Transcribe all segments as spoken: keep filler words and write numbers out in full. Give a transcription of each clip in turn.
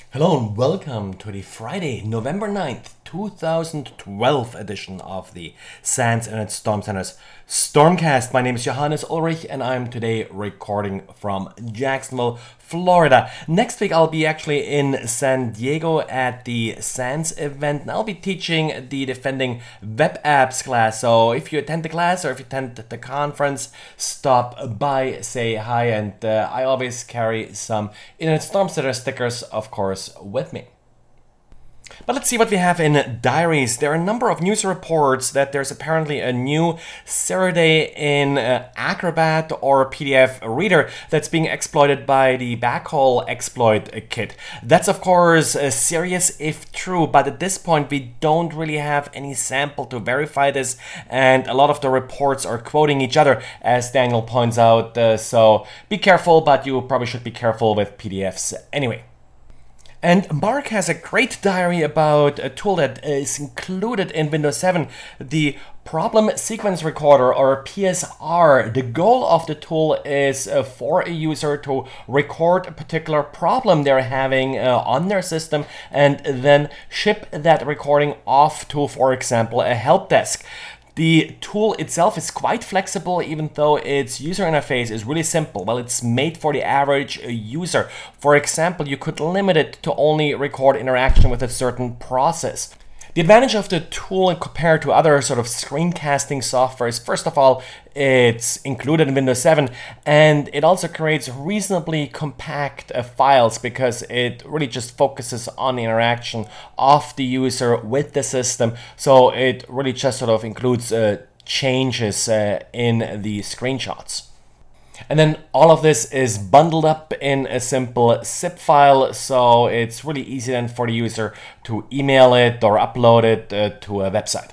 Hello and welcome to the Friday, November ninth, two thousand twelve edition of the SANS Internet Storm Center's Stormcast. My name is Johannes Ulrich and I'm today recording from Jacksonville, Florida. Next week I'll be actually in San Diego at the SANS event and I'll be teaching the Defending Web Apps class. So if you attend the class or if you attend the conference, stop by, say hi, and uh, I always carry some Internet Storm Center stickers, of course, with me. But let's see what we have in diaries. There are a number of news reports that there's apparently a new Saturday in uh, Acrobat or P D F reader that's being exploited by the Backhaul exploit kit. That's of course uh, serious if true, but at this point we don't really have any sample to verify this, and a lot of the reports are quoting each other, as Daniel points out, uh, so be careful, but you probably should be careful with P D Fs anyway. And Mark has a great diary about a tool that is included in Windows seven, the Problem Sequence Recorder, or P S R. The goal of the tool is uh, for a user to record a particular problem they're having uh, on their system and then ship that recording off to, for example, a help desk. The tool itself is quite flexible, even though its user interface is really simple. Well, it's made for the average user. For example, you could limit it to only record interaction with a certain process. The advantage of the tool compared to other sort of screencasting software is, first of all, it's included in Windows seven, and it also creates reasonably compact uh, files because it really just focuses on the interaction of the user with the system. So it really just sort of includes uh, changes uh, in the screenshots. And then all of this is bundled up in a simple zip file, so it's really easy then for the user to email it or upload it uh, to a website.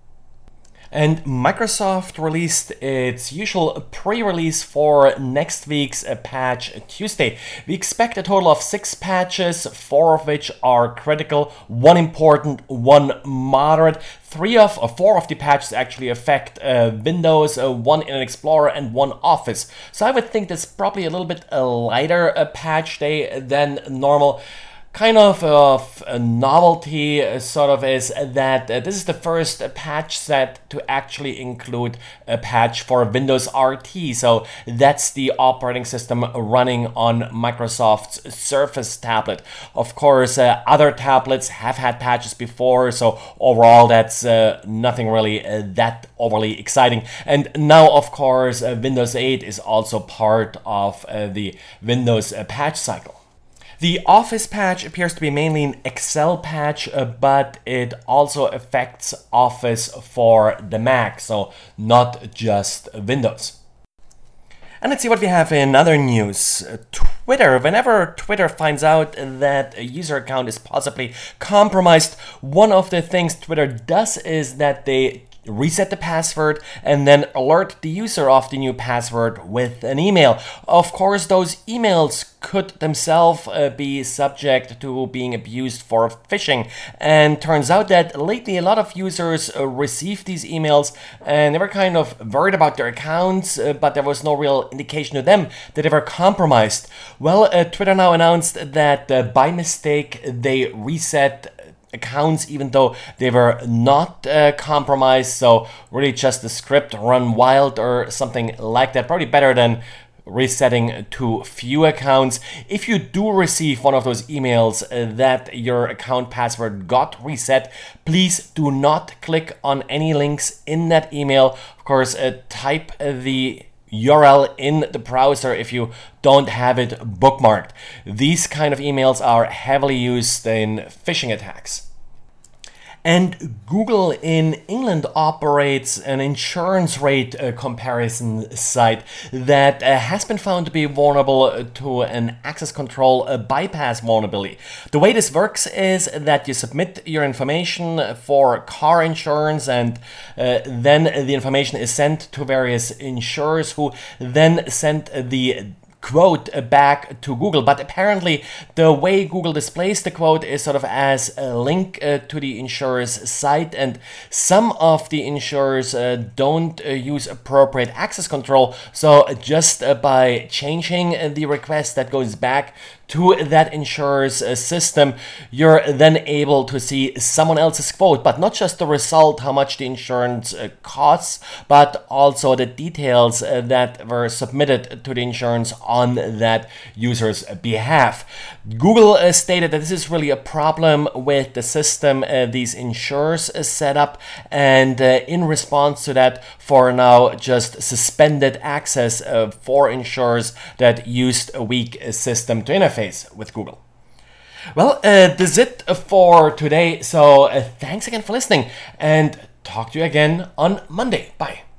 And Microsoft released its usual pre-release for next week's Patch Tuesday. We expect a total of six patches, four of which are critical, one important, one moderate. Three of, or four of the patches actually affect uh, Windows, uh, one in Explorer and one Office. So I would think that's probably a little bit a lighter uh, patch day than normal. Kind of of a novelty uh, sort of is that uh, this is the first uh, patch set to actually include a patch for Windows R T. So that's the operating system running on Microsoft's Surface tablet. Of course, uh, other tablets have had patches before, so overall that's uh, nothing really uh, that overly exciting. And now, of course, uh, Windows eight is also part of uh, the Windows uh, patch cycle. The Office patch appears to be mainly an Excel patch, uh, but it also affects Office for the Mac, so not just Windows. And let's see what we have in other news. Uh, Twitter. Whenever Twitter finds out that a user account is possibly compromised, one of the things Twitter does is that they reset the password and then alert the user of the new password with an email. Of course, those emails could themselves uh, be subject to being abused for phishing, and turns out that lately a lot of users uh, received these emails and they were kind of worried about their accounts, uh, but there was no real indication to them that they were compromised. Well, uh, Twitter now announced that uh, by mistake they reset accounts even though they were not uh, compromised, so really just the script run wild or something like that. Probably better than resetting to few accounts. If you do receive one of those emails uh, that your account password got reset, please do not click on any links in that email. Of course, uh, type uh, the U R L in the browser if you don't have it bookmarked. These kind of emails are heavily used in phishing attacks. And Google in England operates an insurance rate uh, comparison site that uh, has been found to be vulnerable to an access control uh, bypass vulnerability. The way this works is that you submit your information for car insurance, and uh, then the information is sent to various insurers who then send the quote back to Google. But apparently the way Google displays the quote is sort of as a link uh, to the insurer's site, and some of the insurers uh, don't uh, use appropriate access control. So just uh, by changing uh, the request that goes back to that insurer's uh, system, you're then able to see someone else's quote, but not just the result, how much the insurance uh, costs, but also the details uh, that were submitted to the insurance on that user's behalf. Google uh, stated that this is really a problem with the system uh, these insurers uh, set up, and uh, in response to that, for now, just suspended access uh, for insurers that used a weak uh, system to interface with Google. Well, uh, this is it for today, so uh, thanks again for listening, and talk to you again on Monday. Bye.